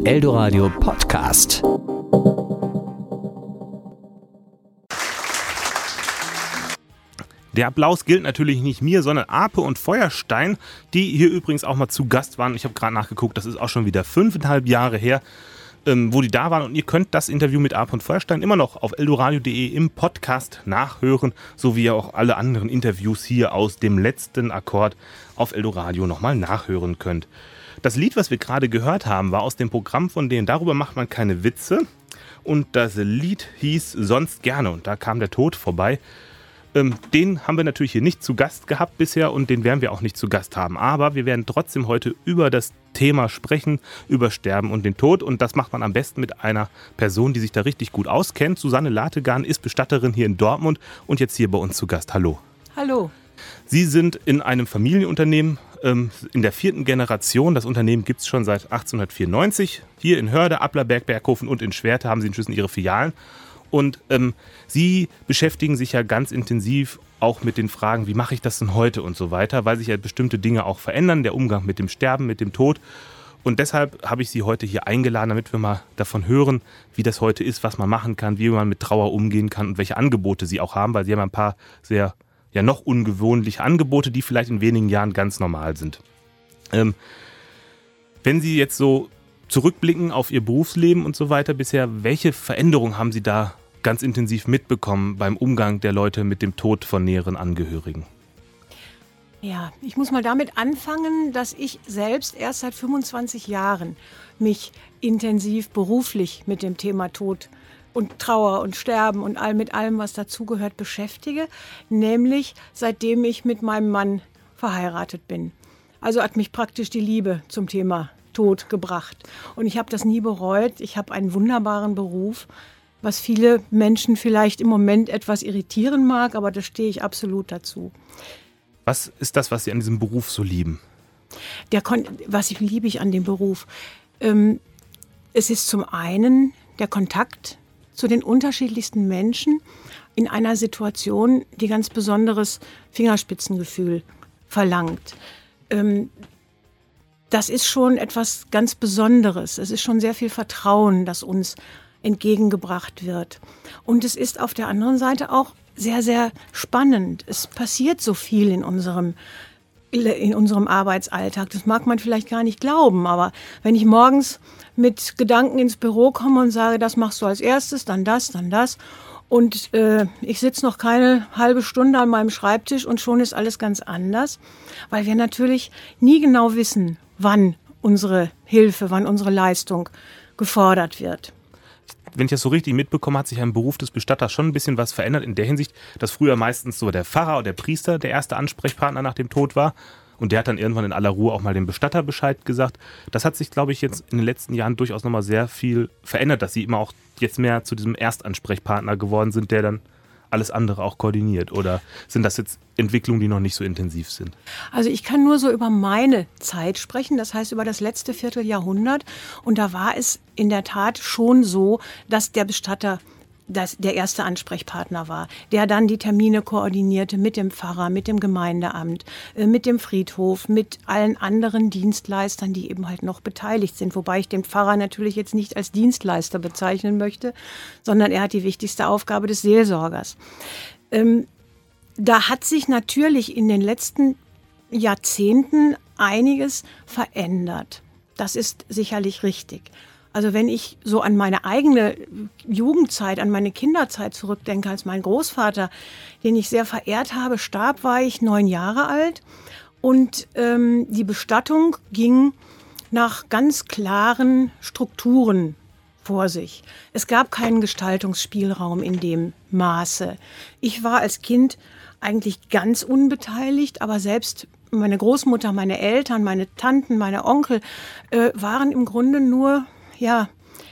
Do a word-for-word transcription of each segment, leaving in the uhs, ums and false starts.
Eldoradio Podcast. Der Applaus gilt natürlich nicht mir, sondern Ape und Feuerstein, die hier übrigens auch mal zu Gast waren. Ich habe gerade nachgeguckt, das ist auch schon wieder fünfeinhalb Jahre her, ähm, wo die da waren. Und ihr könnt das Interview mit Ape und Feuerstein immer noch auf eldoradio punkt de im Podcast nachhören, so wie ihr auch alle anderen Interviews hier aus dem letzten Akkord auf Eldoradio nochmal nachhören könnt. Das Lied, was wir gerade gehört haben, war aus dem Programm von denen Darüber macht man keine Witze. Und das Lied hieß Sonst gerne. Und da kam der Tod vorbei. Ähm, den haben wir natürlich hier nicht zu Gast gehabt bisher und den werden wir auch nicht zu Gast haben. Aber wir werden trotzdem heute über das Thema sprechen, über Sterben und den Tod. Und das macht man am besten mit einer Person, die sich da richtig gut auskennt. Susanne Lategan ist Bestatterin hier in Dortmund und jetzt hier bei uns zu Gast. Hallo. Hallo. Sie sind in einem Familienunternehmen ähm, in der vierten Generation. Das Unternehmen gibt es schon seit achtzehnhundertvierundneunzig. Hier in Hörde, Applerberg, Berghofen und in Schwerte haben Sie inzwischen Ihre Filialen. Und ähm, Sie beschäftigen sich ja ganz intensiv auch mit den Fragen, wie mache ich das denn heute und so weiter, weil sich ja bestimmte Dinge auch verändern, der Umgang mit dem Sterben, mit dem Tod. Und deshalb habe ich Sie heute hier eingeladen, damit wir mal davon hören, wie das heute ist, was man machen kann, wie man mit Trauer umgehen kann und welche Angebote Sie auch haben, weil Sie haben ein paar sehr ja noch ungewöhnliche Angebote, die vielleicht in wenigen Jahren ganz normal sind. Ähm, wenn Sie jetzt so zurückblicken auf Ihr Berufsleben und so weiter bisher, welche Veränderungen haben Sie da ganz intensiv mitbekommen beim Umgang der Leute mit dem Tod von näheren Angehörigen? Ja, ich muss mal damit anfangen, dass ich selbst erst seit fünfundzwanzig Jahren mich intensiv beruflich mit dem Thema Tod und Trauer und Sterben und all mit allem, was dazugehört, beschäftige. Nämlich seitdem ich mit meinem Mann verheiratet bin. Also hat mich praktisch die Liebe zum Thema Tod gebracht. Und ich habe das nie bereut. Ich habe einen wunderbaren Beruf, was viele Menschen vielleicht im Moment etwas irritieren mag, aber da stehe ich absolut dazu. Was ist das, was Sie an diesem Beruf so lieben? Der Kon- was ich, liebe ich an dem Beruf? Ähm, es ist zum einen der Kontakt zu den unterschiedlichsten Menschen in einer Situation, die ganz besonderes Fingerspitzengefühl verlangt. Ähm, das ist schon etwas ganz Besonderes. Es ist schon sehr viel Vertrauen, das uns entgegengebracht wird. Und es ist auf der anderen Seite auch sehr, sehr spannend. Es passiert so viel in unserem in unserem Arbeitsalltag. Das mag man vielleicht gar nicht glauben, aber wenn ich morgens mit Gedanken ins Büro komme und sage, das machst du als erstes, dann das, dann das und äh, ich sitze noch keine halbe Stunde an meinem Schreibtisch und schon ist alles ganz anders, weil wir natürlich nie genau wissen, wann unsere Hilfe, wann unsere Leistung gefordert wird. Wenn ich das so richtig mitbekomme, hat sich am Beruf des Bestatters schon ein bisschen was verändert in der Hinsicht, dass früher meistens so der Pfarrer oder der Priester der erste Ansprechpartner nach dem Tod war und der hat dann irgendwann in aller Ruhe auch mal dem Bestatter Bescheid gesagt. Das hat sich, glaube ich, jetzt in den letzten Jahren durchaus nochmal sehr viel verändert, dass sie immer auch jetzt mehr zu diesem Erstansprechpartner geworden sind, der dann alles andere auch koordiniert. Oder sind das jetzt Entwicklungen, die noch nicht so intensiv sind? Also ich kann nur so über meine Zeit sprechen, das heißt über das letzte Vierteljahrhundert. Und da war es in der Tat schon so, dass der Bestatter das der erste Ansprechpartner war, der dann die Termine koordinierte mit dem Pfarrer, mit dem Gemeindeamt, mit dem Friedhof, mit allen anderen Dienstleistern, die eben halt noch beteiligt sind. Wobei ich den Pfarrer natürlich jetzt nicht als Dienstleister bezeichnen möchte, sondern er hat die wichtigste Aufgabe des Seelsorgers. Ähm, da hat sich natürlich in den letzten Jahrzehnten einiges verändert. Das ist sicherlich richtig. Also wenn ich so an meine eigene Jugendzeit, an meine Kinderzeit zurückdenke, als mein Großvater, den ich sehr verehrt habe, starb, war ich neun Jahre alt. Und ähm, die Bestattung ging nach ganz klaren Strukturen vor sich. Es gab keinen Gestaltungsspielraum in dem Maße. Ich war als Kind eigentlich ganz unbeteiligt, aber selbst meine Großmutter, meine Eltern, meine Tanten, meine Onkel äh, waren im Grunde nur ja,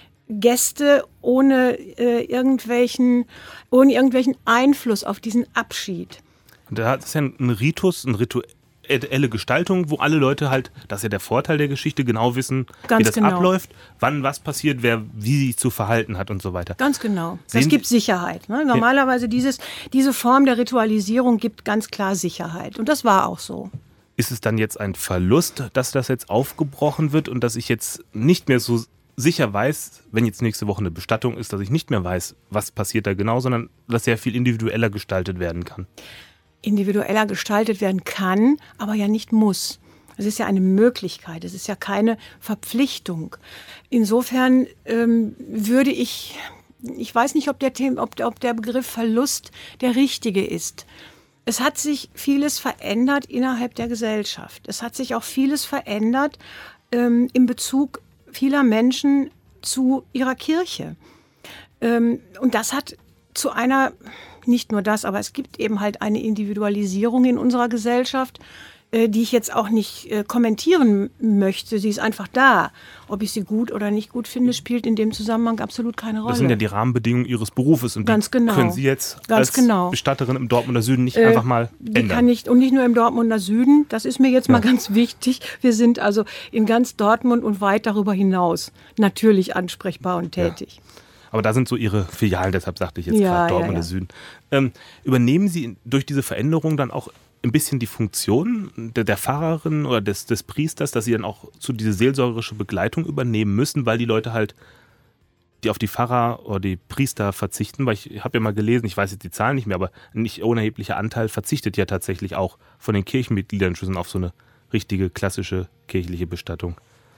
Gäste ohne äh, irgendwelchen, ohne irgendwelchen Einfluss auf diesen Abschied. Und da ist ja ein Ritus, eine rituelle Gestaltung, wo alle Leute halt, das ist ja der Vorteil der Geschichte, genau wissen, Ganz wie das genau. abläuft, wann was passiert, wer wie sich zu verhalten hat und so weiter. Ganz genau. Sehen Das gibt Sicherheit. Ne? Normalerweise dieses, diese Form der Ritualisierung gibt ganz klar Sicherheit. Und das war auch so. Ist es dann jetzt ein Verlust, dass das jetzt aufgebrochen wird und dass ich jetzt nicht mehr so sicher weiß, wenn jetzt nächste Woche eine Bestattung ist, dass ich nicht mehr weiß, was passiert da genau, sondern dass sehr viel individueller gestaltet werden kann. Individueller gestaltet werden kann, aber ja nicht muss. Es ist ja eine Möglichkeit, es ist ja keine Verpflichtung. Insofern ähm, würde ich, ich weiß nicht, ob der, Thema, ob, ob der Begriff Verlust der richtige ist. Es hat sich vieles verändert innerhalb der Gesellschaft. Es hat sich auch vieles verändert ähm, in Bezug vieler Menschen zu ihrer Kirche. Ähm, und das hat zu einer, nicht nur das, aber es gibt eben halt eine Individualisierung in unserer Gesellschaft, äh, die ich jetzt auch nicht äh, kommentieren möchte. Sie ist einfach da. Ob ich sie gut oder nicht gut finde, spielt in dem Zusammenhang absolut keine Rolle. Das sind ja die Rahmenbedingungen Ihres Berufes und Ganz die genau. können Sie jetzt Ganz als genau. Bestatterin im Dortmunder Süden nicht Äh, einfach mal die ändern. kann ich, und nicht nur im Dortmunder Süden, das ist mir jetzt Ja. mal ganz wichtig. Wir sind also in ganz Dortmund und weit darüber hinaus natürlich ansprechbar und tätig. Aber da sind so Ihre Filialen, deshalb sagte ich jetzt Ja, gerade ja, Dortmunder ja. Süden. Ähm, übernehmen Sie durch diese Veränderung dann auch ein bisschen die Funktion der, der Pfarrerin oder des, des Priesters, dass Sie dann auch zu diese seelsorgerische Begleitung übernehmen müssen, weil die Leute halt, die auf die Pfarrer oder die Priester verzichten, weil ich habe ja mal gelesen, ich weiß jetzt die Zahlen nicht mehr, aber ein nicht unerheblicher Anteil verzichtet ja tatsächlich auch von den Kirchenmitgliedern schon auf so eine richtige klassische kirchliche Bestattung.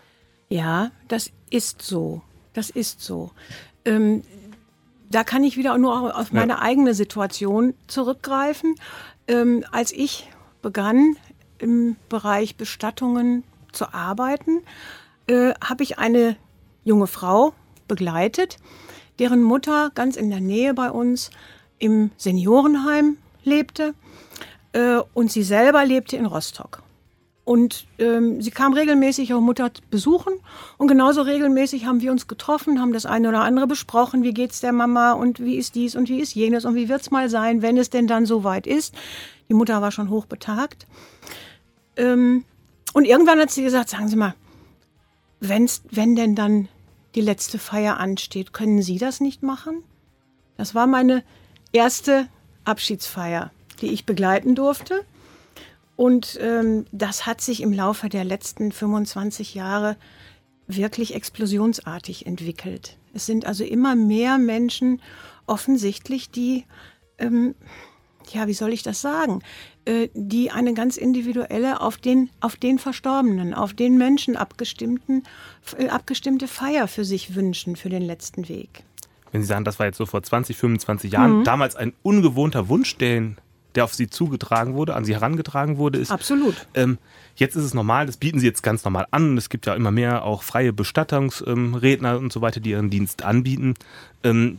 Ja, das ist so. Das ist so. Ähm, da kann ich wieder nur auf meine Ja. eigene Situation zurückgreifen. Ähm, als ich begann, im Bereich Bestattungen zu arbeiten, äh, habe ich eine junge Frau begleitet, deren Mutter ganz in der Nähe bei uns im Seniorenheim lebte äh, und sie selber lebte in Rostock. Und ähm, sie kam regelmäßig ihre Mutter besuchen und genauso regelmäßig haben wir uns getroffen, haben das eine oder andere besprochen, wie geht's der Mama und wie ist dies und wie ist jenes und wie wird's mal sein, wenn es denn dann soweit ist. Die Mutter war schon hochbetagt. Ähm, und irgendwann hat sie gesagt, sagen Sie mal, wenn's, wenn denn dann die letzte Feier ansteht, können Sie das nicht machen? Das war meine erste Abschiedsfeier, die ich begleiten durfte. Und ähm, das hat sich im Laufe der letzten fünfundzwanzig Jahre wirklich explosionsartig entwickelt. Es sind also immer mehr Menschen offensichtlich, die, ähm, ja, wie soll ich das sagen, äh, die eine ganz individuelle, auf den, auf den Verstorbenen, auf den Menschen abgestimmten, äh, abgestimmte Feier für sich wünschen, für den letzten Weg. Wenn Sie sagen, das war jetzt so vor zwanzig, fünfundzwanzig Jahren, Mhm. damals ein ungewohnter Wunsch, den der auf Sie zugetragen wurde, an Sie herangetragen wurde, ist. Absolut. Ähm, jetzt ist es normal, das bieten Sie jetzt ganz normal an. Es gibt ja immer mehr auch freie Bestattungsredner ähm, und so weiter, die ihren Dienst anbieten. Ähm,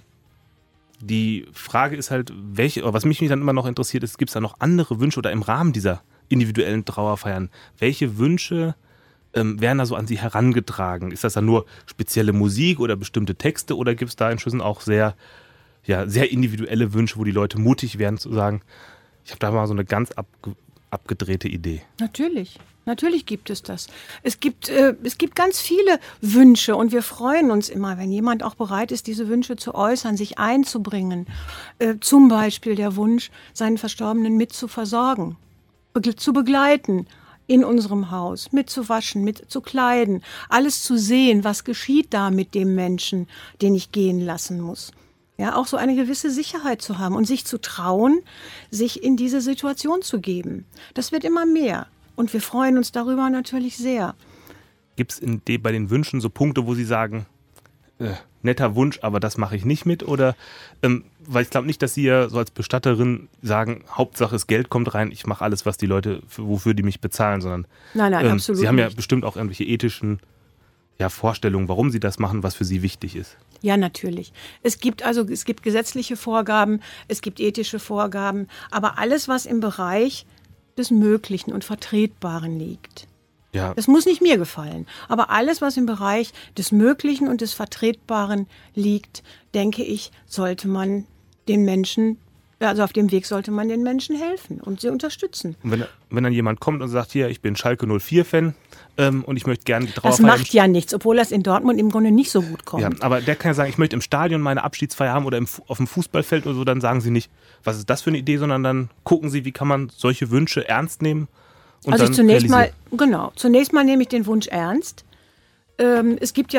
die Frage ist halt, welche, oder was mich dann immer noch interessiert ist, gibt es da noch andere Wünsche oder im Rahmen dieser individuellen Trauerfeiern, welche Wünsche ähm, werden da so an Sie herangetragen? Ist das dann nur spezielle Musik oder bestimmte Texte oder gibt es da inzwischen auch sehr, ja, sehr individuelle Wünsche, wo die Leute mutig werden zu sagen, ich habe da mal so eine ganz abge- abgedrehte Idee. Natürlich, natürlich gibt es das. Es gibt, äh, es gibt ganz viele Wünsche und wir freuen uns immer, wenn jemand auch bereit ist, diese Wünsche zu äußern, sich einzubringen. Äh, zum Beispiel der Wunsch, seinen Verstorbenen mit zu versorgen, begle- zu begleiten in unserem Haus, mitzuwaschen, mit zu kleiden, alles zu sehen, was geschieht da mit dem Menschen, den ich gehen lassen muss. Ja, auch so eine gewisse Sicherheit zu haben und sich zu trauen, sich in diese Situation zu geben. Das wird immer mehr. Und wir freuen uns darüber natürlich sehr. Gibt es bei den Wünschen so Punkte, wo Sie sagen, äh, netter Wunsch, aber das mache ich nicht mit? Oder, ähm, weil ich glaube nicht, dass Sie ja so als Bestatterin sagen, Hauptsache das Geld kommt rein, ich mache alles, was die Leute, für, wofür die mich bezahlen, sondern Nein, nein, ähm, absolut Sie haben ja nicht. bestimmt auch irgendwelche ethischen ja, Vorstellungen, warum Sie das machen, was für Sie wichtig ist. Ja, natürlich. Es gibt also, es gibt gesetzliche Vorgaben, es gibt ethische Vorgaben, aber alles, was im Bereich des Möglichen und Vertretbaren liegt. Ja, Das muss nicht mir gefallen, aber alles, was im Bereich des Möglichen und des Vertretbaren liegt, denke ich, sollte man den Menschen, also auf dem Weg sollte man den Menschen helfen und sie unterstützen. und wenn, wenn dann jemand kommt und sagt, hier, ich bin Schalke null vier Fan ähm, und ich möchte gerne die Das Trauerfeier... macht ja nichts, obwohl das in Dortmund im Grunde nicht so gut kommt. Ja, aber der kann ja sagen, ich möchte im Stadion meine Abschiedsfeier haben oder im, Fu- auf dem Fußballfeld oder so, dann sagen Sie nicht, was ist das für eine Idee, sondern dann gucken Sie, wie kann man solche Wünsche ernst nehmen und also dann zunächst mal, realisieren. genau, zunächst mal nehme ich den Wunsch ernst. Ähm, es gibt ja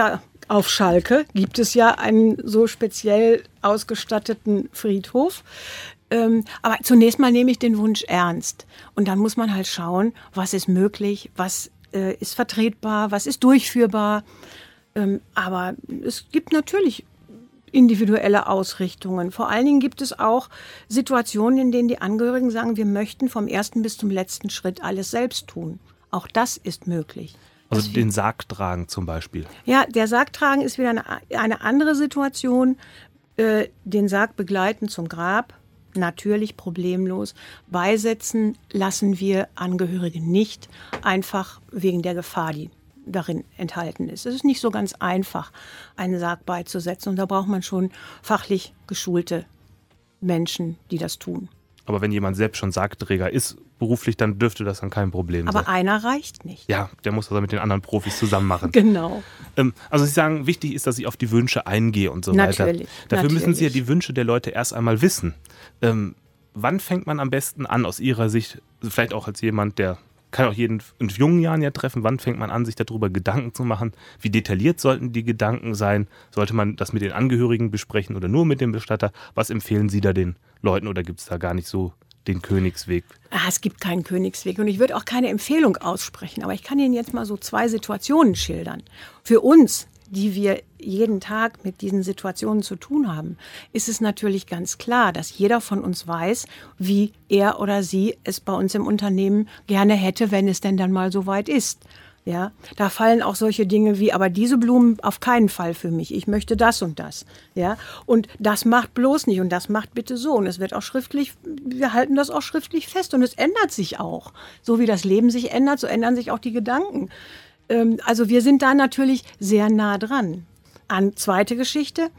auf Schalke gibt es ja einen so speziell ausgestatteten Friedhof. Ähm, aber zunächst mal nehme ich den Wunsch ernst. Und dann muss man halt schauen, was ist möglich, was äh, ist vertretbar, was ist durchführbar. Ähm, aber es gibt natürlich individuelle Ausrichtungen. Vor allen Dingen gibt es auch Situationen, in denen die Angehörigen sagen, wir möchten vom ersten bis zum letzten Schritt alles selbst tun. Auch das ist möglich. Also das den Sarg tragen zum Beispiel. Ja, der Sargtragen ist wieder eine, eine andere Situation. Äh, den Sarg begleiten zum Grab, natürlich problemlos. Beisetzen lassen wir Angehörige nicht, einfach wegen der Gefahr, die darin enthalten ist. Es ist nicht so ganz einfach, einen Sarg beizusetzen. Und da braucht man schon fachlich geschulte Menschen, die das tun. Aber wenn jemand selbst schon Sargträger ist, beruflich, dann dürfte das dann kein Problem Aber sein. Aber einer reicht nicht. Ja, der muss das mit den anderen Profis zusammen machen. Genau. Ähm, also Sie sagen, wichtig ist, dass ich auf die Wünsche eingehe und so natürlich, weiter. Dafür natürlich. müssen Sie ja die Wünsche der Leute erst einmal wissen. Ähm, wann fängt man am besten an, aus Ihrer Sicht, vielleicht auch als jemand, der kann auch jeden in jungen Jahren ja treffen, wann fängt man an, sich darüber Gedanken zu machen? Wie detailliert sollten die Gedanken sein? Sollte man das mit den Angehörigen besprechen oder nur mit dem Bestatter? Was empfehlen Sie da den Leuten oder gibt es da gar nicht so den Königsweg? Ah, es gibt keinen Königsweg und ich würde auch keine Empfehlung aussprechen, aber ich kann Ihnen jetzt mal so zwei Situationen schildern. Für uns, die wir jeden Tag mit diesen Situationen zu tun haben, ist es natürlich ganz klar, dass jeder von uns weiß, wie er oder sie es bei uns im Unternehmen gerne hätte, wenn es denn dann mal so weit ist. Ja, da fallen auch solche Dinge wie, aber diese Blumen auf keinen Fall für mich. Ich möchte das und das. Ja, und das macht bloß nicht und das macht bitte so. Und es wird auch schriftlich, wir halten das auch schriftlich fest und es ändert sich auch. So wie das Leben sich ändert, so ändern sich auch die Gedanken. Ähm, also wir sind da natürlich sehr nah dran. An zweite Geschichte.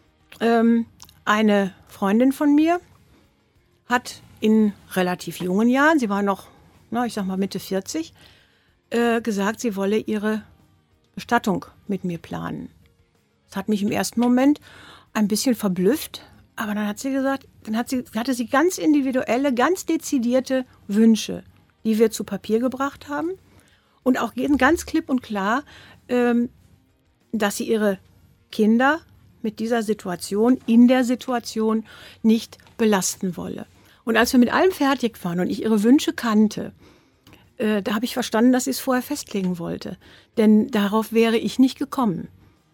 Ähm, eine Freundin von mir hat in relativ jungen Jahren, sie war noch, na, ich sag mal Mitte vierzig, Äh, gesagt, sie wolle ihre Bestattung mit mir planen. Das hat mich im ersten Moment ein bisschen verblüfft, aber dann hat sie gesagt, dann hat sie, hatte sie ganz individuelle, ganz dezidierte Wünsche, die wir zu Papier gebracht haben und auch ganz klipp und klar, ähm, dass sie ihre Kinder mit dieser Situation, in der Situation nicht belasten wolle. Und als wir mit allem fertig waren und ich ihre Wünsche kannte, Äh, da habe ich verstanden, dass sie es vorher festlegen wollte. Denn darauf wäre ich nicht gekommen.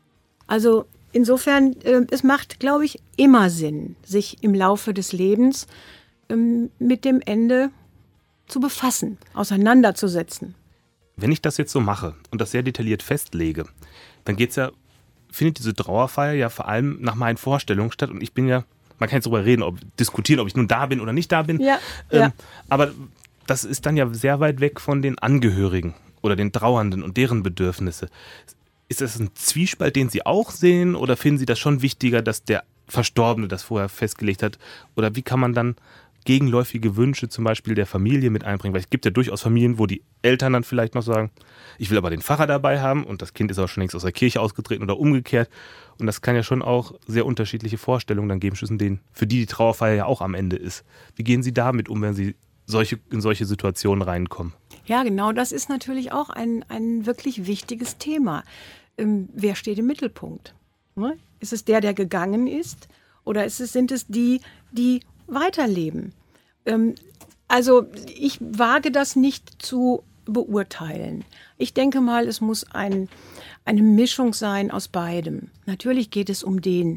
Also insofern, äh, es macht, glaube ich, immer Sinn, sich im Laufe des Lebens ähm, mit dem Ende zu befassen, auseinanderzusetzen. Wenn ich das jetzt so mache und das sehr detailliert festlege, dann geht's ja, findet diese Trauerfeier ja vor allem nach meinen Vorstellungen statt. Und ich bin ja, man kann jetzt darüber reden, ob, diskutieren, ob ich nun da bin oder nicht da bin. Ja, ähm, ja. Aber das ist dann ja sehr weit weg von den Angehörigen oder den Trauernden und deren Bedürfnisse. Ist das ein Zwiespalt, den Sie auch sehen oder finden Sie das schon wichtiger, dass der Verstorbene das vorher festgelegt hat? Oder wie kann man dann gegenläufige Wünsche zum Beispiel der Familie mit einbringen? Weil es gibt ja durchaus Familien, wo die Eltern dann vielleicht noch sagen, ich will aber den Pfarrer dabei haben und das Kind ist auch schon längst aus der Kirche ausgetreten oder umgekehrt. Und das kann ja schon auch sehr unterschiedliche Vorstellungen dann geben, zwischen denen, für die die Trauerfeier ja auch am Ende ist. Wie gehen Sie damit um, wenn Sie solche, in solche Situationen reinkommen? Ja, genau, das ist natürlich auch ein, ein wirklich wichtiges Thema. Ähm, wer steht im Mittelpunkt? Ne? Ist es der, der gegangen ist? Oder ist es, sind es die, die weiterleben? Ähm, also ich wage das nicht zu beurteilen. Ich denke mal, es muss ein, eine Mischung sein aus beidem. Natürlich geht es um den,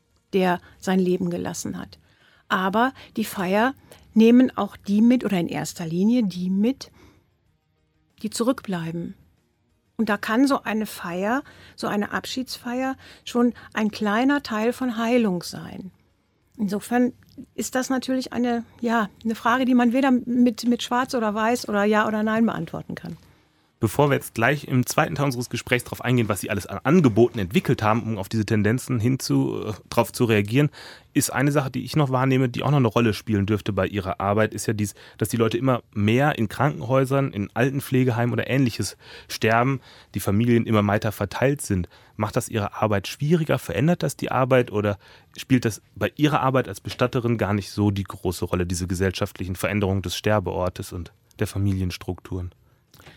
der sein Leben gelassen hat. Aber die Feier nehmen auch die mit, oder in erster Linie die mit, die zurückbleiben. Und da kann so eine Feier, so eine Abschiedsfeier schon ein kleiner Teil von Heilung sein. Insofern ist das natürlich eine, ja, eine Frage, die man weder mit, mit Schwarz oder Weiß oder Ja oder Nein beantworten kann. Bevor wir jetzt gleich im zweiten Teil unseres Gesprächs darauf eingehen, was Sie alles an Angeboten entwickelt haben, um auf diese Tendenzen hin zu, drauf zu reagieren, ist eine Sache, die ich noch wahrnehme, die auch noch eine Rolle spielen dürfte bei Ihrer Arbeit, ist ja dies, dass die Leute immer mehr in Krankenhäusern, in Altenpflegeheimen oder Ähnliches sterben, die Familien immer weiter verteilt sind. Macht das Ihre Arbeit schwieriger? Verändert das die Arbeit oder spielt das bei Ihrer Arbeit als Bestatterin gar nicht so die große Rolle, diese gesellschaftlichen Veränderungen des Sterbeortes und der Familienstrukturen?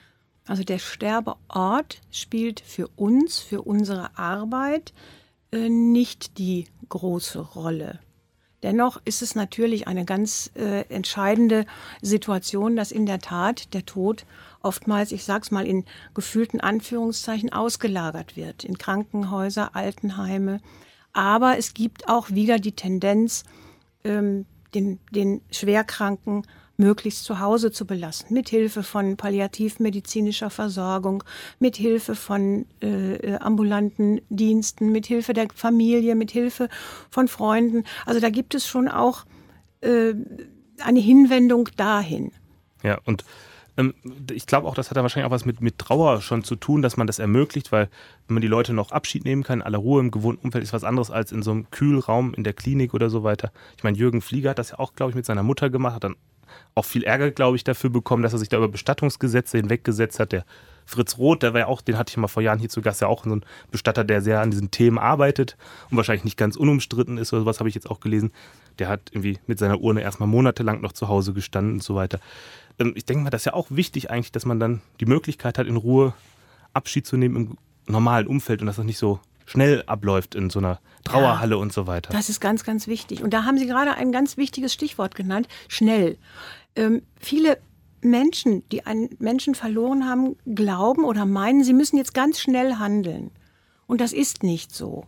Also der Sterbeort spielt für uns, für unsere Arbeit äh, nicht die große Rolle. Dennoch ist es natürlich eine ganz äh, entscheidende Situation, dass in der Tat der Tod oftmals, ich sag's mal in gefühlten Anführungszeichen, ausgelagert wird. In Krankenhäuser, Altenheime. Aber es gibt auch wieder die Tendenz, ähm, den, den Schwerkranken möglichst zu Hause zu belassen, mit Hilfe von palliativmedizinischer Versorgung, mit Hilfe von äh, ambulanten Diensten, mit Hilfe der Familie, mit Hilfe von Freunden. Also da gibt es schon auch äh, eine Hinwendung dahin. Ja, und ähm, ich glaube auch, das hat da wahrscheinlich auch was mit, mit Trauer schon zu tun, dass man das ermöglicht, weil wenn man die Leute noch Abschied nehmen kann, in aller Ruhe im gewohnten Umfeld, ist was anderes als in so einem Kühlraum in der Klinik oder so weiter. Ich meine, Jürgen Flieger hat das ja auch, glaube ich, mit seiner Mutter gemacht, hat dann auch viel Ärger, glaube ich, dafür bekommen, dass er sich da über Bestattungsgesetze hinweggesetzt hat. Der Fritz Roth, der war ja auch, den hatte ich mal vor Jahren hier zu Gast, ja auch so ein Bestatter, der sehr an diesen Themen arbeitet und wahrscheinlich nicht ganz unumstritten ist oder sowas, habe ich jetzt auch gelesen. Der hat irgendwie mit seiner Urne erstmal monatelang noch zu Hause gestanden und so weiter. Ich denke mal, das ist ja auch wichtig eigentlich, dass man dann die Möglichkeit hat, in Ruhe Abschied zu nehmen im normalen Umfeld und dass das nicht so schnell abläuft in so einer Trauerhalle ja, und so weiter. Das ist ganz, ganz wichtig. Und da haben Sie gerade ein ganz wichtiges Stichwort genannt, schnell. Ähm, viele Menschen, die einen Menschen verloren haben, glauben oder meinen, sie müssen jetzt ganz schnell handeln. Und das ist nicht so.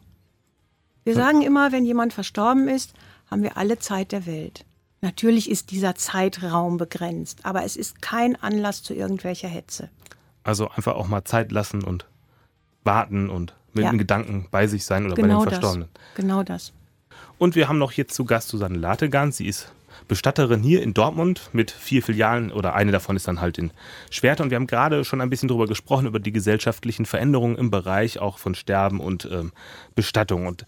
Wir hm. sagen immer, wenn jemand verstorben ist, haben wir alle Zeit der Welt. Natürlich ist dieser Zeitraum begrenzt, aber es ist kein Anlass zu irgendwelcher Hetze. Also einfach auch mal Zeit lassen und warten und mit ja. den Gedanken bei sich sein oder genau bei den Verstorbenen. Das. Genau das. Und wir haben noch hier zu Gast Susanne Lategan. Sie ist Bestatterin hier in Dortmund mit vier Filialen oder eine davon ist dann halt in Schwerte. Und wir haben gerade schon ein bisschen darüber gesprochen, über die gesellschaftlichen Veränderungen im Bereich auch von Sterben und ähm, Bestattung. Und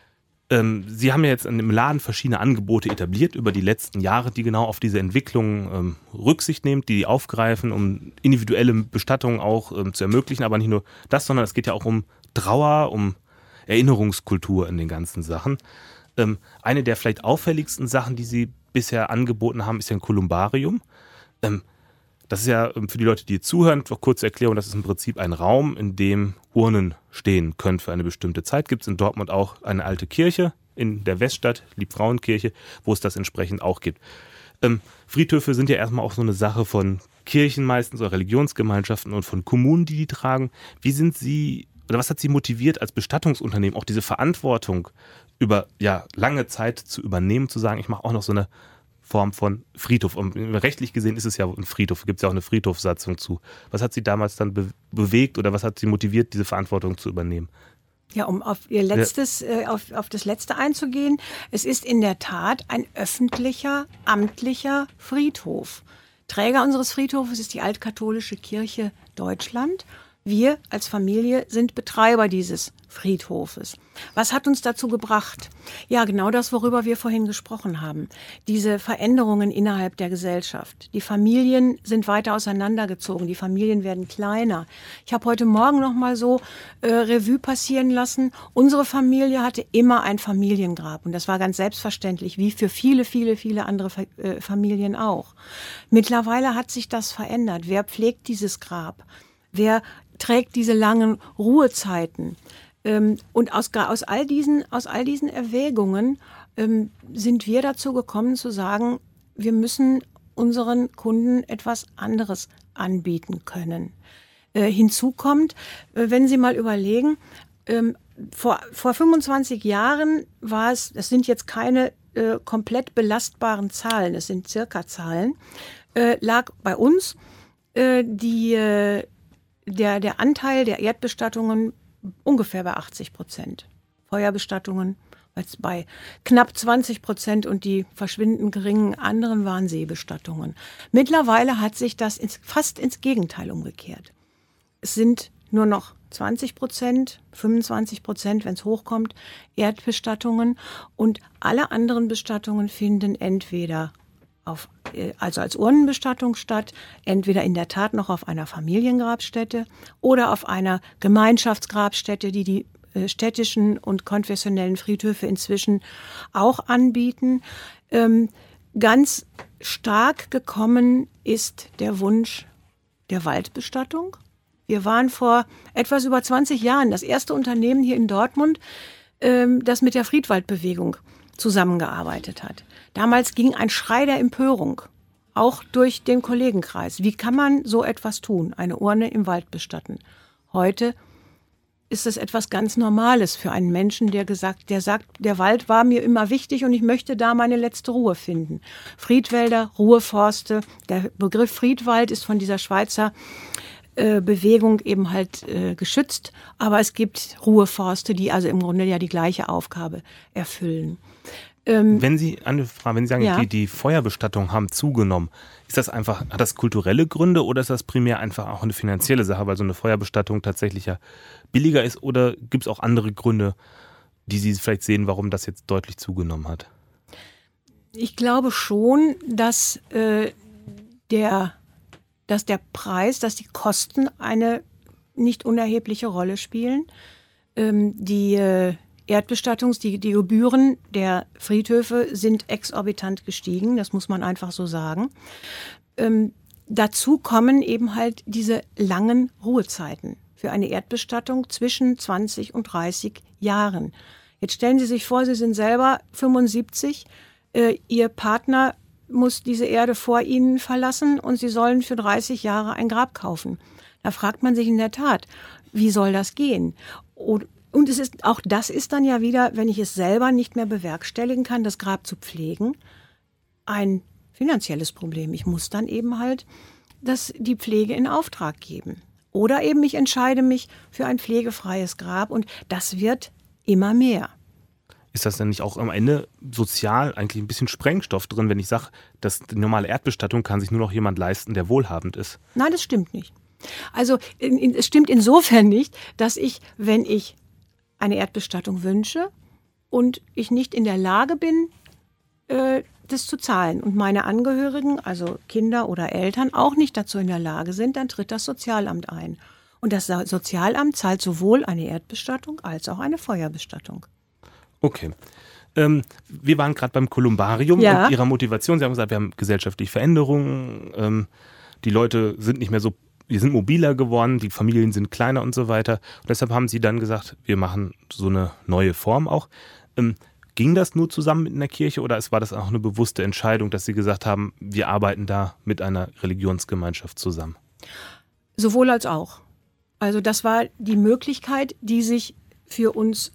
ähm, Sie haben ja jetzt im Laden verschiedene Angebote etabliert über die letzten Jahre, die genau auf diese Entwicklung ähm, Rücksicht nehmen, die aufgreifen, um individuelle Bestattungen auch ähm, zu ermöglichen. Aber nicht nur das, sondern es geht ja auch um Trauer, um Erinnerungskultur in den ganzen Sachen. Ähm, eine der vielleicht auffälligsten Sachen, die Sie bisher angeboten haben, ist ja ein Kolumbarium. Ähm, das ist ja für die Leute, die zuhören, kurze Erklärung, das ist im Prinzip ein Raum, in dem Urnen stehen können für eine bestimmte Zeit. Gibt es in Dortmund auch eine alte Kirche in der Weststadt, Liebfrauenkirche, wo es das entsprechend auch gibt. Ähm, Friedhöfe sind ja erstmal auch so eine Sache von Kirchen meistens oder Religionsgemeinschaften und von Kommunen, die die tragen. Wie sind Sie oder was hat Sie motiviert, als Bestattungsunternehmen auch diese Verantwortung über ja, lange Zeit zu übernehmen, zu sagen, ich mache auch noch so eine Form von Friedhof. Und rechtlich gesehen ist es ja ein Friedhof, gibt es ja auch eine Friedhofssatzung zu. Was hat Sie damals dann be- bewegt oder was hat Sie motiviert, diese Verantwortung zu übernehmen? Ja, um auf Ihr letztes, ja. äh, auf, auf das Letzte einzugehen. Es ist in der Tat ein öffentlicher, amtlicher Friedhof. Träger unseres Friedhofes ist die Altkatholische Kirche Deutschland. Wir als Familie sind Betreiber dieses Friedhofes. Was hat uns dazu gebracht? Ja, genau das, worüber wir vorhin gesprochen haben. Diese Veränderungen innerhalb der Gesellschaft. Die Familien sind weiter auseinandergezogen. Die Familien werden kleiner. Ich habe heute Morgen noch mal so äh, Revue passieren lassen. Unsere Familie hatte immer ein Familiengrab. Und das war ganz selbstverständlich, wie für viele, viele, viele andere Fa- äh, Familien auch. Mittlerweile hat sich das verändert. Wer pflegt dieses Grab? Wer trägt diese langen Ruhezeiten? Ähm, und aus, aus, all diesen, aus all diesen Erwägungen ähm, sind wir dazu gekommen zu sagen, wir müssen unseren Kunden etwas anderes anbieten können. Äh, hinzu kommt, äh, wenn Sie mal überlegen, ähm, vor, vor fünfundzwanzig Jahren war es, das sind jetzt keine äh, komplett belastbaren Zahlen, es sind Circa-Zahlen, äh, lag bei uns äh, die äh, Der, der Anteil der Erdbestattungen ungefähr bei achtzig Prozent. Feuerbestattungen bei knapp zwanzig Prozent und die verschwindend geringen anderen waren Seebestattungen. Mittlerweile hat sich das ins, fast ins Gegenteil umgekehrt. Es sind nur noch zwanzig Prozent, fünfundzwanzig Prozent, wenn es hochkommt, Erdbestattungen und alle anderen Bestattungen finden entweder auf, also als Urnenbestattung statt, entweder in der Tat noch auf einer Familiengrabstätte oder auf einer Gemeinschaftsgrabstätte, die die äh, städtischen und konfessionellen Friedhöfe inzwischen auch anbieten. Ähm, ganz stark gekommen ist der Wunsch der Waldbestattung. Wir waren vor etwas über zwanzig Jahren das erste Unternehmen hier in Dortmund, ähm, das mit der Friedwaldbewegung zusammengearbeitet hat. Damals ging ein Schrei der Empörung, auch durch den Kollegenkreis. Wie kann man so etwas tun, eine Urne im Wald bestatten? Heute ist es etwas ganz Normales für einen Menschen, der gesagt, der sagt, der Wald war mir immer wichtig und ich möchte da meine letzte Ruhe finden. Friedwälder, Ruheforste, der Begriff Friedwald ist von dieser Schweizer äh, Bewegung eben halt äh, geschützt, aber es gibt Ruheforste, die also im Grunde ja die gleiche Aufgabe erfüllen. Ähm, wenn Sie, eine Frage, wenn Sie sagen, ja. die, die Feuerbestattungen haben zugenommen, ist das einfach, hat das kulturelle Gründe oder ist das primär einfach auch eine finanzielle Sache, weil so eine Feuerbestattung tatsächlich ja billiger ist, oder gibt es auch andere Gründe, die Sie vielleicht sehen, warum das jetzt deutlich zugenommen hat? Ich glaube schon, dass, äh, der, dass der Preis, dass die Kosten eine nicht unerhebliche Rolle spielen. Ähm, die äh, Erdbestattungs-, die, die Gebühren der Friedhöfe sind exorbitant gestiegen, das muss man einfach so sagen. Ähm, dazu kommen eben halt diese langen Ruhezeiten für eine Erdbestattung zwischen zwanzig und dreißig Jahren. Jetzt stellen Sie sich vor, Sie sind selber fünfundsiebzig, äh, Ihr Partner muss diese Erde vor Ihnen verlassen und Sie sollen für dreißig Jahre ein Grab kaufen. Da fragt man sich in der Tat, wie soll das gehen? Und Und es ist, auch das ist dann ja wieder, wenn ich es selber nicht mehr bewerkstelligen kann, das Grab zu pflegen, ein finanzielles Problem. Ich muss dann eben halt das, die Pflege in Auftrag geben. Oder eben ich entscheide mich für ein pflegefreies Grab und das wird immer mehr. Ist das denn nicht auch am Ende sozial eigentlich ein bisschen Sprengstoff drin, wenn ich sage, dass die normale Erdbestattung kann sich nur noch jemand leisten, der wohlhabend ist? Nein, das stimmt nicht. Also in, in, es stimmt insofern nicht, dass ich, wenn ich eine Erdbestattung wünsche und ich nicht in der Lage bin, äh, das zu zahlen und meine Angehörigen, also Kinder oder Eltern, auch nicht dazu in der Lage sind, dann tritt das Sozialamt ein. Und das Sozialamt zahlt sowohl eine Erdbestattung als auch eine Feuerbestattung. Okay. Ähm, wir waren gerade beim Kolumbarium Ja. und Ihrer Motivation. Sie haben gesagt, wir haben gesellschaftliche Veränderungen, ähm, die Leute sind nicht mehr so, wir sind mobiler geworden, die Familien sind kleiner und so weiter. Und deshalb haben Sie dann gesagt, wir machen so eine neue Form auch. Ähm, ging das nur zusammen mit einer Kirche oder war das auch eine bewusste Entscheidung, dass Sie gesagt haben, wir arbeiten da mit einer Religionsgemeinschaft zusammen? Sowohl als auch. Also das war die Möglichkeit, die sich für uns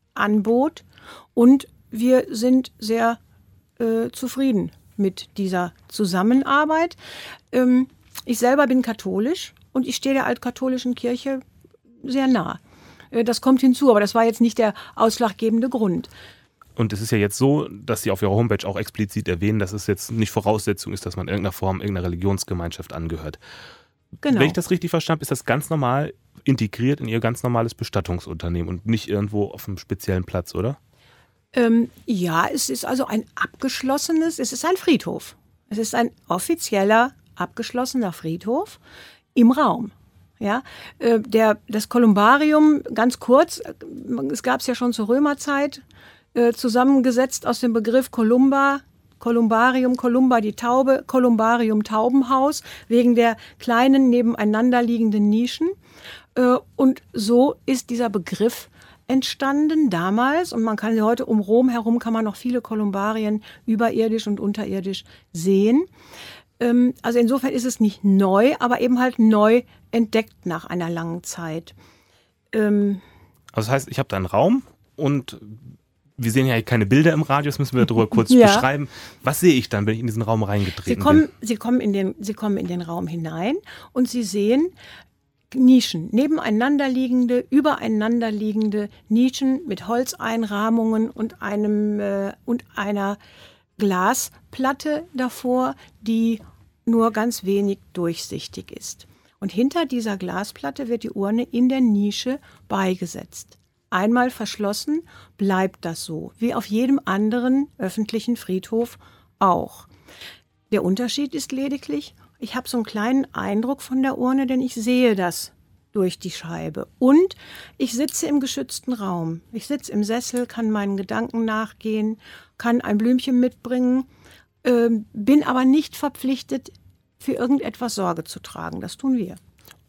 anbot und wir sind sehr äh, zufrieden mit dieser Zusammenarbeit. Ähm, ich selber bin katholisch und ich stehe der altkatholischen Kirche sehr nah. Äh, das kommt hinzu, aber das war jetzt nicht der ausschlaggebende Grund. Und es ist ja jetzt so, dass Sie auf Ihrer Homepage auch explizit erwähnen, dass es jetzt nicht Voraussetzung ist, dass man in irgendeiner Form irgendeiner Religionsgemeinschaft angehört. Genau. Wenn ich das richtig verstanden habe, ist das ganz normal integriert in Ihr ganz normales Bestattungsunternehmen und nicht irgendwo auf einem speziellen Platz, oder? Ähm, ja, es ist also ein abgeschlossenes, es ist ein Friedhof. Es ist ein offizieller, abgeschlossener Friedhof im Raum. Ja, äh, der, das Kolumbarium, ganz kurz, es gab es ja schon zur Römerzeit, äh, zusammengesetzt aus dem Begriff Columba, Kolumbarium, Columba die Taube, Kolumbarium Taubenhaus, wegen der kleinen nebeneinander liegenden Nischen. Äh, und so ist dieser Begriff entstanden damals, und man kann sie heute um Rom herum, kann man noch viele Kolumbarien überirdisch und unterirdisch sehen. Ähm, also insofern ist es nicht neu, aber eben halt neu entdeckt nach einer langen Zeit. Ähm, also das heißt, ich habe da einen Raum und wir sehen ja keine Bilder im Radio, das müssen wir darüber kurz ja. beschreiben. Was sehe ich dann, wenn ich in diesen Raum reingetreten Sie kommen, bin? Sie kommen in den, Sie kommen in den Raum hinein und Sie sehen Nischen, nebeneinander liegende, übereinander liegende Nischen mit Holzeinrahmungen und einem äh, und einer Glasplatte davor, die nur ganz wenig durchsichtig ist. Und hinter dieser Glasplatte wird die Urne in der Nische beigesetzt. Einmal verschlossen bleibt das so, wie auf jedem anderen öffentlichen Friedhof auch. Der Unterschied ist lediglich, ich habe so einen kleinen Eindruck von der Urne, denn ich sehe das durch die Scheibe. Und ich sitze im geschützten Raum. Ich sitze im Sessel, kann meinen Gedanken nachgehen, kann ein Blümchen mitbringen, äh, bin aber nicht verpflichtet, für irgendetwas Sorge zu tragen. Das tun wir.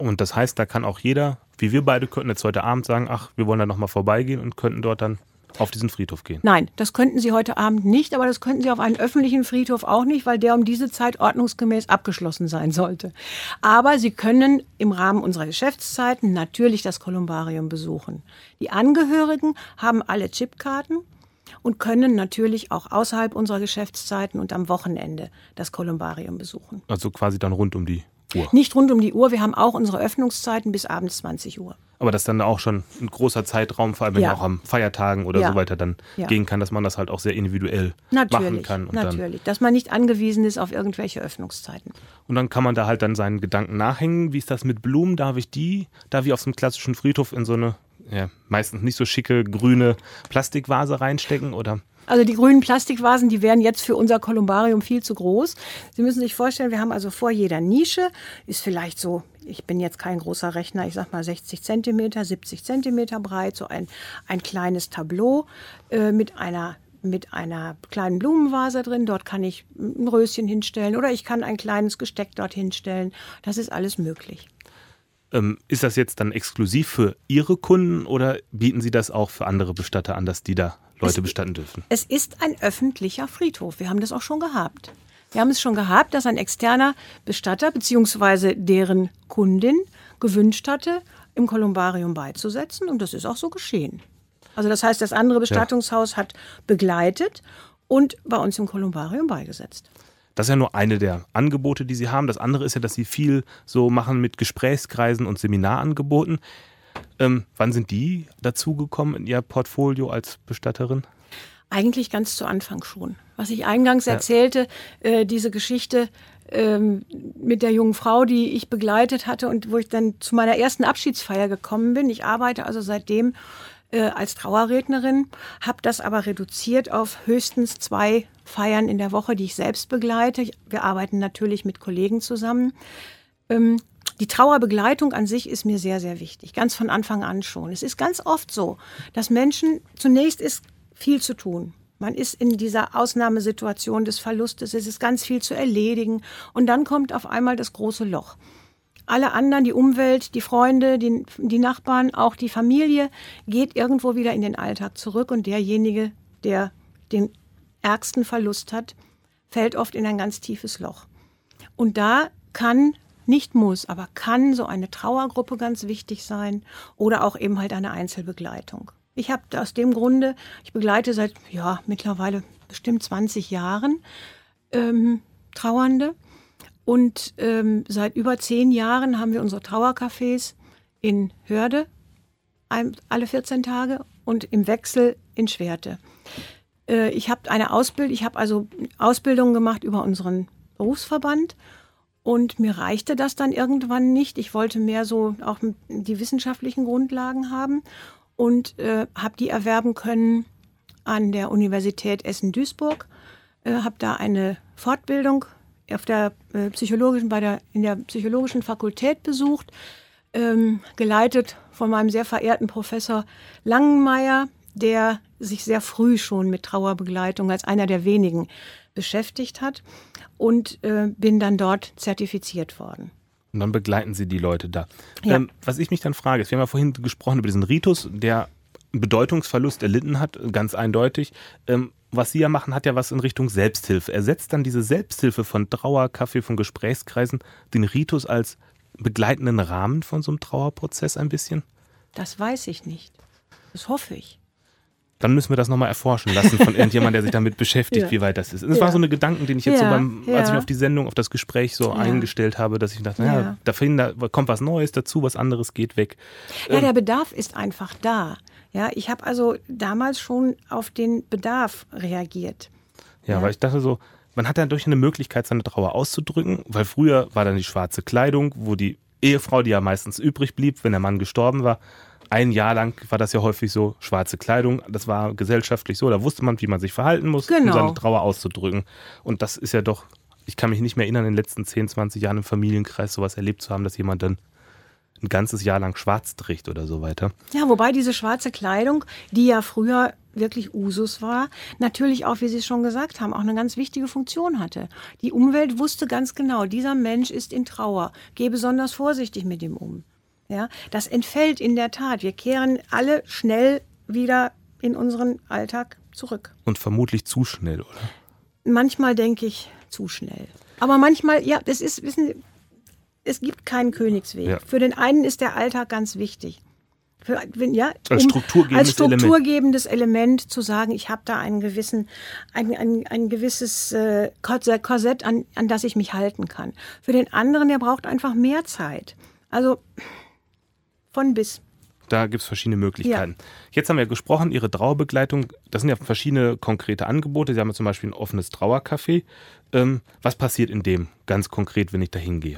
Und das heißt, da kann auch jeder, wie wir beide könnten jetzt heute Abend sagen, ach, wir wollen da nochmal vorbeigehen und könnten dort dann auf diesen Friedhof gehen. Nein, das könnten Sie heute Abend nicht, aber das könnten Sie auf einen öffentlichen Friedhof auch nicht, weil der um diese Zeit ordnungsgemäß abgeschlossen sein sollte. Aber Sie können im Rahmen unserer Geschäftszeiten natürlich das Kolumbarium besuchen. Die Angehörigen haben alle Chipkarten und können natürlich auch außerhalb unserer Geschäftszeiten und am Wochenende das Kolumbarium besuchen. Also quasi dann rund um die Uhr. Nicht rund um die Uhr, wir haben auch unsere Öffnungszeiten bis abends zwanzig Uhr. Aber das dann auch schon ein großer Zeitraum, vor allem wenn Ja. auch am Feiertagen oder Ja. so weiter dann Ja. gehen kann, dass man das halt auch sehr individuell Natürlich, machen kann. Und natürlich, dass man nicht angewiesen ist auf irgendwelche Öffnungszeiten. Dann, und dann kann man da halt dann seinen Gedanken nachhängen. Wie ist das mit Blumen? Darf ich die, da wie auf so einem klassischen Friedhof in so eine ja, meistens nicht so schicke grüne Plastikvase reinstecken oder? Also die grünen Plastikvasen, die wären jetzt für unser Kolumbarium viel zu groß. Sie müssen sich vorstellen, wir haben also vor jeder Nische, ist vielleicht so, ich bin jetzt kein großer Rechner, ich sag mal sechzig Zentimeter, siebzig Zentimeter breit, so ein, ein kleines Tableau äh, mit einer mit einer kleinen Blumenvase drin. Dort kann ich ein Röschen hinstellen oder ich kann ein kleines Gesteck dort hinstellen. Das ist alles möglich. Ähm, ist das jetzt dann exklusiv für Ihre Kunden oder bieten Sie das auch für andere Bestatter an, dass die da Leute Es- bestatten dürfen? Es ist ein öffentlicher Friedhof. Wir haben das auch schon gehabt. Wir haben es schon gehabt, dass ein externer Bestatter bzw. deren Kundin gewünscht hatte, im Kolumbarium beizusetzen. Und das ist auch so geschehen. Also das heißt, das andere Bestattungshaus hat begleitet und bei uns im Kolumbarium beigesetzt. Das ist ja nur eine der Angebote, die Sie haben. Das andere ist ja, dass Sie viel so machen mit Gesprächskreisen und Seminarangeboten. Ähm, wann sind die dazugekommen in Ihr Portfolio als Bestatterin? Eigentlich ganz zu Anfang schon. Was ich eingangs Ja. erzählte, äh, diese Geschichte ähm, mit der jungen Frau, die ich begleitet hatte und wo ich dann zu meiner ersten Abschiedsfeier gekommen bin. Ich arbeite also seitdem äh, als Trauerrednerin, habe das aber reduziert auf höchstens zwei Feiern in der Woche, die ich selbst begleite. Wir arbeiten natürlich mit Kollegen zusammen. Ähm, Die Trauerbegleitung an sich ist mir sehr, sehr wichtig, ganz von Anfang an schon. Es ist ganz oft so, dass Menschen, zunächst ist viel zu tun. Man ist in dieser Ausnahmesituation des Verlustes, es ist ganz viel zu erledigen und dann kommt auf einmal das große Loch. Alle anderen, die Umwelt, die Freunde, die, die Nachbarn, auch die Familie, geht irgendwo wieder in den Alltag zurück und derjenige, der den ärgsten Verlust hat, fällt oft in ein ganz tiefes Loch. Und da kann nicht muss, aber kann so eine Trauergruppe ganz wichtig sein oder auch eben halt eine Einzelbegleitung. Ich habe aus dem Grunde, ich begleite seit ja mittlerweile bestimmt zwanzig Jahren ähm, Trauernde und ähm, seit über zehn Jahren haben wir unsere Trauercafés in Hörde ein, alle vierzehn Tage und im Wechsel in Schwerte. Äh, ich habe eine Ausbildung, ich habe also Ausbildung gemacht über unseren Berufsverband. Und mir reichte das dann irgendwann nicht. Ich wollte mehr so auch die wissenschaftlichen Grundlagen haben und äh, habe die erwerben können an der Universität Essen-Duisburg. Äh, habe da eine Fortbildung auf der äh, psychologischen, bei der in der psychologischen Fakultät besucht, ähm, geleitet von meinem sehr verehrten Professor Langenmeier, der sich sehr früh schon mit Trauerbegleitung als einer der wenigen beschäftigt hat. Und äh, bin dann dort zertifiziert worden. Und dann begleiten Sie die Leute da. Ja. Ähm, was ich mich dann frage, ist, wir haben ja vorhin gesprochen über diesen Ritus, der einen Bedeutungsverlust erlitten hat, ganz eindeutig. Ähm, was Sie ja machen, hat ja was in Richtung Selbsthilfe. Ersetzt dann diese Selbsthilfe von Trauerkaffee, von Gesprächskreisen, den Ritus als begleitenden Rahmen von so einem Trauerprozess ein bisschen? Das weiß ich nicht. Das hoffe ich. Dann müssen wir das nochmal erforschen lassen von irgendjemandem, der sich damit beschäftigt, Ja. wie weit das ist. Und das Ja. war so eine Gedanken, den ich jetzt Ja, so beim, als ich ja. mich auf die Sendung, auf das Gespräch so Ja. eingestellt habe, dass ich dachte, naja, Ja. da, finden, da kommt was Neues dazu, was anderes geht weg. Ja, Ähm, der Bedarf ist einfach da. Ja, ich habe also damals schon auf den Bedarf reagiert. Ja, Ja. weil ich dachte so, man hat dadurch eine Möglichkeit, seine Trauer auszudrücken, weil früher war dann die schwarze Kleidung, wo die Ehefrau, die ja meistens übrig blieb, wenn der Mann gestorben war, ein Jahr lang war das ja häufig so, schwarze Kleidung, das war gesellschaftlich so, da wusste man, wie man sich verhalten muss, um Genau. seine Trauer auszudrücken. Und das ist ja doch, ich kann mich nicht mehr erinnern, in den letzten zehn, zwanzig Jahren im Familienkreis sowas erlebt zu haben, dass jemand dann ein ganzes Jahr lang schwarz trägt oder so weiter. Ja, wobei diese schwarze Kleidung, die ja früher wirklich Usus war, natürlich auch, wie Sie es schon gesagt haben, auch eine ganz wichtige Funktion hatte. Die Umwelt wusste ganz genau, dieser Mensch ist in Trauer, geh besonders vorsichtig mit ihm um. Ja, das entfällt in der Tat. Wir kehren alle schnell wieder in unseren Alltag zurück. Und vermutlich zu schnell, oder? Manchmal denke ich, zu schnell. Aber manchmal, ja, das ist, wissen Sie, es gibt keinen Königsweg. Ja. Für den einen ist der Alltag ganz wichtig. Für, ja, als, um, strukturgebendes als strukturgebendes Element. Element zu sagen, ich habe da einen gewissen, ein, ein, ein gewisses äh, Korsett, an, an das ich mich halten kann. Für den anderen, der braucht einfach mehr Zeit. Also von bis. Da gibt es verschiedene Möglichkeiten. Ja. Jetzt haben wir gesprochen, Ihre Trauerbegleitung, das sind ja verschiedene konkrete Angebote. Sie haben ja zum Beispiel ein offenes Trauercafé. Ähm, was passiert in dem ganz konkret, wenn ich da hingehe?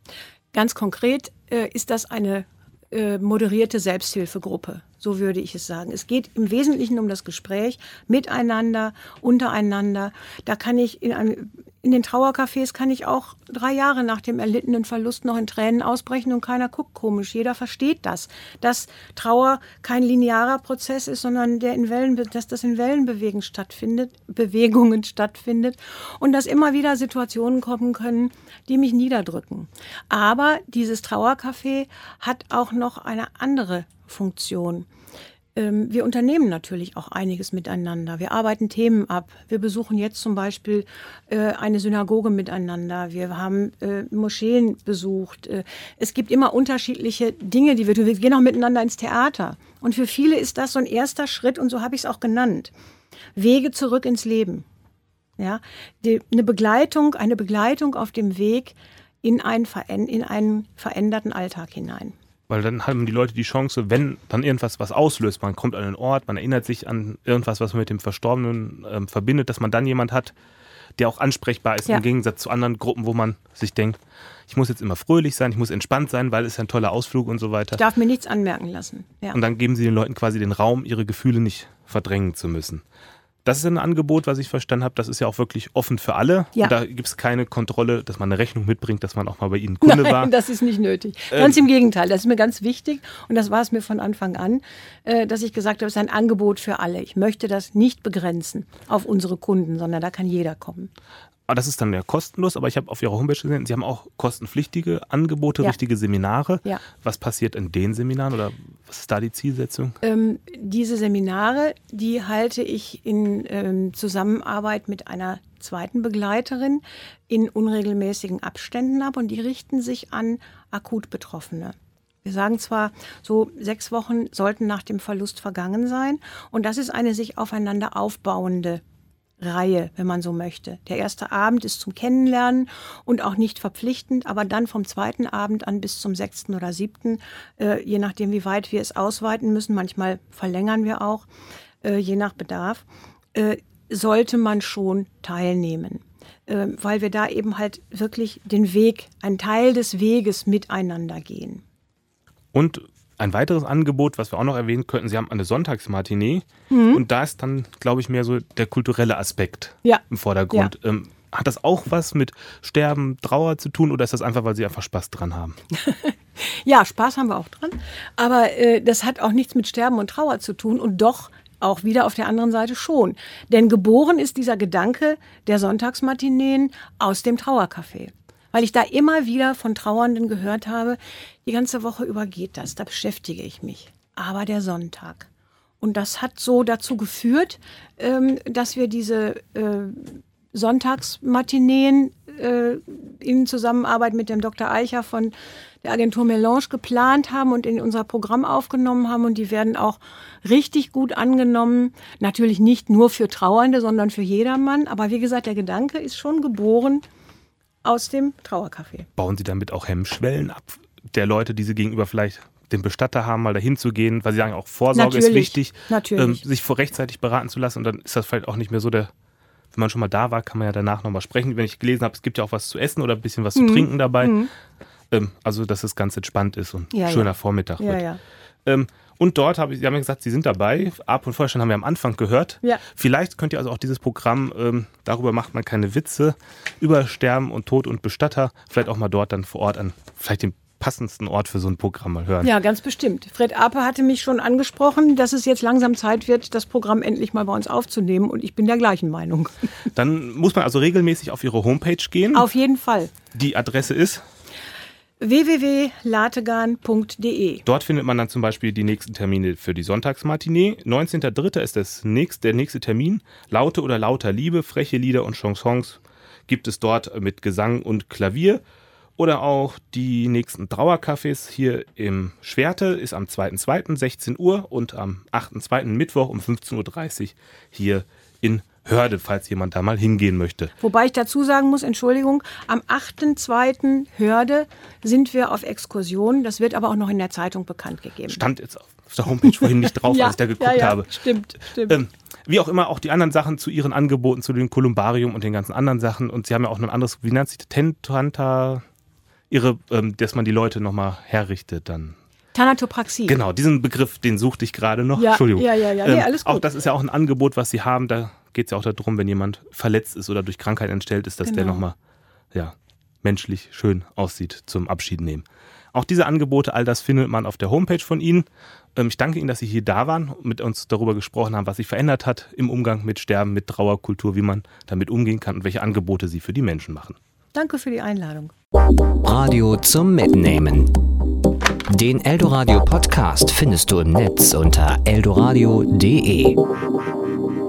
Ganz konkret äh, ist das eine äh, moderierte Selbsthilfegruppe, so würde ich es sagen. Es geht im Wesentlichen um das Gespräch miteinander, untereinander. Da kann ich in, einem, in den Trauercafés kann ich auch drei Jahre nach dem erlittenen Verlust noch in Tränen ausbrechen und keiner guckt komisch. Jeder versteht das, dass Trauer kein linearer Prozess ist, sondern der in Wellen, dass das in Wellenbewegungen stattfindet, Bewegungen stattfindet und dass immer wieder Situationen kommen können, die mich niederdrücken. Aber dieses Trauercafé hat auch noch eine andere Funktion. Wir unternehmen natürlich auch einiges miteinander. Wir arbeiten Themen ab. Wir besuchen jetzt zum Beispiel äh, eine Synagoge miteinander. Wir haben äh, Moscheen besucht. Äh, es gibt immer unterschiedliche Dinge, die wir tun. Wir gehen auch miteinander ins Theater. Und für viele ist das so ein erster Schritt, und so habe ich es auch genannt. Wege zurück ins Leben. Ja, die, eine Begleitung, eine Begleitung auf dem Weg in einen, in einen veränderten Alltag hinein. Weil dann haben die Leute die Chance, wenn dann irgendwas was auslöst, man kommt an einen Ort, man erinnert sich an irgendwas, was man mit dem Verstorbenen ähm, verbindet, dass man dann jemand hat, der auch ansprechbar ist, ja. Im Gegensatz zu anderen Gruppen, wo man sich denkt, ich muss jetzt immer fröhlich sein, ich muss entspannt sein, weil es ist ein toller Ausflug und so weiter. Ich darf mir nichts anmerken lassen. Ja. Und dann geben sie den Leuten quasi den Raum, ihre Gefühle nicht verdrängen zu müssen. Das ist ein Angebot, was ich verstanden habe, das ist ja auch wirklich offen für alle. Ja. Und da gibt es keine Kontrolle, dass man eine Rechnung mitbringt, dass man auch mal bei Ihnen Kunde Nein, war. Nein, das ist nicht nötig. Ganz ähm, im Gegenteil, das ist mir ganz wichtig und das war es mir von Anfang an, äh, dass ich gesagt habe, es ist ein Angebot für alle. Ich möchte das nicht begrenzen auf unsere Kunden, sondern da kann jeder kommen. Aber das ist dann ja kostenlos, aber ich habe auf Ihrer Homepage gesehen, Sie haben auch kostenpflichtige Angebote, ja. richtige Seminare. Ja. Was passiert in den Seminaren oder was ist da die Zielsetzung? Ähm, diese Seminare, die halte ich in ähm, Zusammenarbeit mit einer zweiten Begleiterin in unregelmäßigen Abständen ab und die richten sich an akut Betroffene. Wir sagen zwar, so sechs Wochen sollten nach dem Verlust vergangen sein und das ist eine sich aufeinander aufbauende Reihe, wenn man so möchte. Der erste Abend ist zum Kennenlernen und auch nicht verpflichtend, aber dann vom zweiten Abend an bis zum sechsten oder siebten, äh, je nachdem, wie weit wir es ausweiten müssen, manchmal verlängern wir auch, äh, je nach Bedarf, äh, sollte man schon teilnehmen, äh, weil wir da eben halt wirklich den Weg, einen Teil des Weges miteinander gehen. Und ein weiteres Angebot, was wir auch noch erwähnen könnten, Sie haben eine Sonntagsmatinee mhm. und da ist dann, glaube ich, mehr so der kulturelle Aspekt ja. im Vordergrund. Ja. Ähm, hat das auch was mit Sterben, Trauer zu tun oder ist das einfach, weil Sie einfach Spaß dran haben? Ja, Spaß haben wir auch dran, aber äh, das hat auch nichts mit Sterben und Trauer zu tun und doch auch wieder auf der anderen Seite schon. Denn geboren ist dieser Gedanke der Sonntagsmatineen aus dem Trauercafé. Weil ich da immer wieder von Trauernden gehört habe, die ganze Woche über geht das, da beschäftige ich mich. Aber der Sonntag. Und das hat so dazu geführt, ähm, dass wir diese äh, Sonntagsmatineen äh, in Zusammenarbeit mit dem Doktor Eicher von der Agentur Melange geplant haben und in unser Programm aufgenommen haben. Und die werden auch richtig gut angenommen. Natürlich nicht nur für Trauernde, sondern für jedermann. Aber wie gesagt, der Gedanke ist schon geboren aus dem Trauercafé. Bauen Sie damit auch Hemmschwellen ab der Leute, die Sie gegenüber vielleicht den Bestatter haben, mal dahin zu gehen, weil Sie sagen, auch Vorsorge natürlich, ist wichtig, natürlich. Ähm, sich vor rechtzeitig beraten zu lassen und dann ist das vielleicht auch nicht mehr so der, wenn man schon mal da war, kann man ja danach nochmal sprechen. Wenn ich gelesen habe, es gibt ja auch was zu essen oder ein bisschen was mhm. zu trinken dabei. Mhm. Ähm, also, dass es ganz entspannt ist und ja, ein schöner ja. Vormittag ja, wird. Ja. Ähm, und dort, habe ich, Sie haben ja gesagt, Sie sind dabei. Ab und Vorstand haben wir am Anfang gehört. Ja. Vielleicht könnt ihr also auch dieses Programm, ähm, darüber macht man keine Witze, über Sterben und Tod und Bestatter, vielleicht auch mal dort dann vor Ort an vielleicht den passendsten Ort für so ein Programm mal hören. Ja, ganz bestimmt. Fred Ape hatte mich schon angesprochen, dass es jetzt langsam Zeit wird, das Programm endlich mal bei uns aufzunehmen. Und ich bin der gleichen Meinung. Dann muss man also regelmäßig auf Ihre Homepage gehen. Auf jeden Fall. Die Adresse ist w w w punkt lategan punkt d e. Dort findet man dann zum Beispiel die nächsten Termine für die Sonntagsmatinee. neunzehnter dritter ist das nächste, der nächste Termin. Laute oder lauter Liebe, freche Lieder und Chansons gibt es dort mit Gesang und Klavier. Oder auch die nächsten Trauercafés hier im Schwerte ist am zweiten zweiten sechzehn Uhr und am achten zweiten Mittwoch um fünfzehn Uhr dreißig hier in Hörde, falls jemand da mal hingehen möchte. Wobei ich dazu sagen muss, Entschuldigung, am achten zweiten Hörde sind wir auf Exkursion. Das wird aber auch noch in der Zeitung bekannt gegeben. Stand jetzt auf der Homepage vorhin nicht drauf, ja, als ich da geguckt ja, ja, habe. Stimmt, stimmt. Ähm, wie auch immer, auch die anderen Sachen zu ihren Angeboten, zu dem Kolumbarium und den ganzen anderen Sachen. Und sie haben ja auch ein anderes, wie nennt sich das? Tentanta, ihre, ähm, dass man die Leute nochmal herrichtet dann. Thanatopraxie. Genau, diesen Begriff, den suchte ich gerade noch. Ja, Entschuldigung. ja, ja, ja. Nee, alles gut. Auch das ist ja auch ein Angebot, was sie haben. Da geht es ja auch darum, wenn jemand verletzt ist oder durch Krankheit entstellt ist, dass Genau. der nochmal ja, menschlich schön aussieht zum Abschied nehmen. Auch diese Angebote, all das findet man auf der Homepage von Ihnen. Ähm, ich danke Ihnen, dass Sie hier da waren und mit uns darüber gesprochen haben, was sich verändert hat im Umgang mit Sterben, mit Trauerkultur, wie man damit umgehen kann und welche Angebote Sie für die Menschen machen. Danke für die Einladung. Radio zum Mitnehmen. Den Eldoradio Podcast findest du im Netz unter eldoradio punkt de.